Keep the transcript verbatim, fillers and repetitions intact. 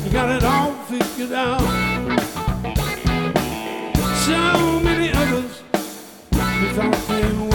You got it all figured out. So many others who thought they